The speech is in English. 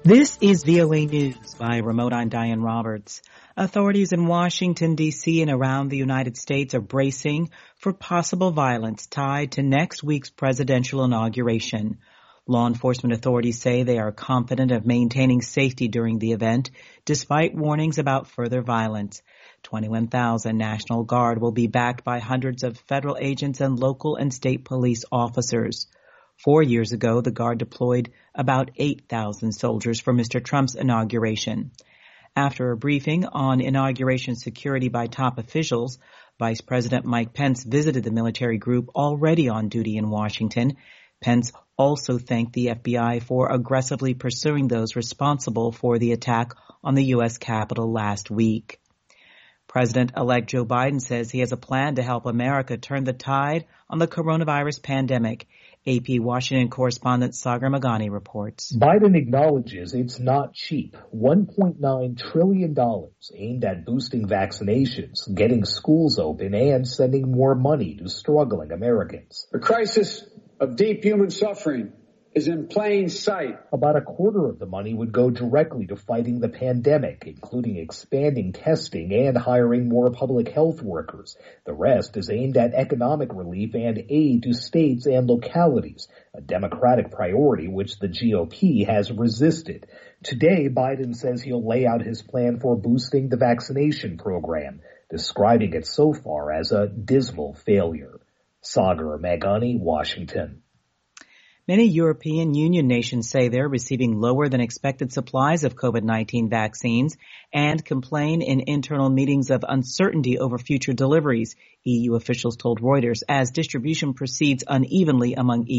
This is VOA News. By remote, I'm Diane Roberts. Authorities in Washington, D.C. and around the United States are bracing for possible violence tied to next week's presidential inauguration. Law enforcement authorities say they are confident of maintaining safety during the event, despite warnings about further violence. 21,000 National Guard will be backed by hundreds of federal agents and local and state police officers. 4 years ago, the Guard deployed about 8,000 soldiers for Mr. Trump's inauguration. After a briefing on inauguration security by top officials, Vice President Mike Pence visited the military group already on duty in Washington. Pence also thanked the FBI for aggressively pursuing those responsible for the attack on the U.S. Capitol last week. President-elect Joe Biden says he has a plan to help America turn the tide on the coronavirus pandemic. AP Washington correspondent Sagar Meghani reports. Biden acknowledges it's not cheap. $1.9 trillion aimed at boosting vaccinations, getting schools open, and sending more money to struggling Americans. The crisis of deep human suffering is in plain sight. About a quarter of the money would go directly to fighting the pandemic, including expanding testing and hiring more public health workers. The rest is aimed at economic relief and aid to states and localities, a Democratic priority which the GOP has resisted. Today, Biden says he'll lay out his plan for boosting the vaccination program, describing it so far as a dismal failure. Sagar Meghani, Washington. Many European Union nations say they're receiving lower than expected supplies of COVID-19 vaccines and complain in internal meetings of uncertainty over future deliveries, EU officials told Reuters, as distribution proceeds unevenly among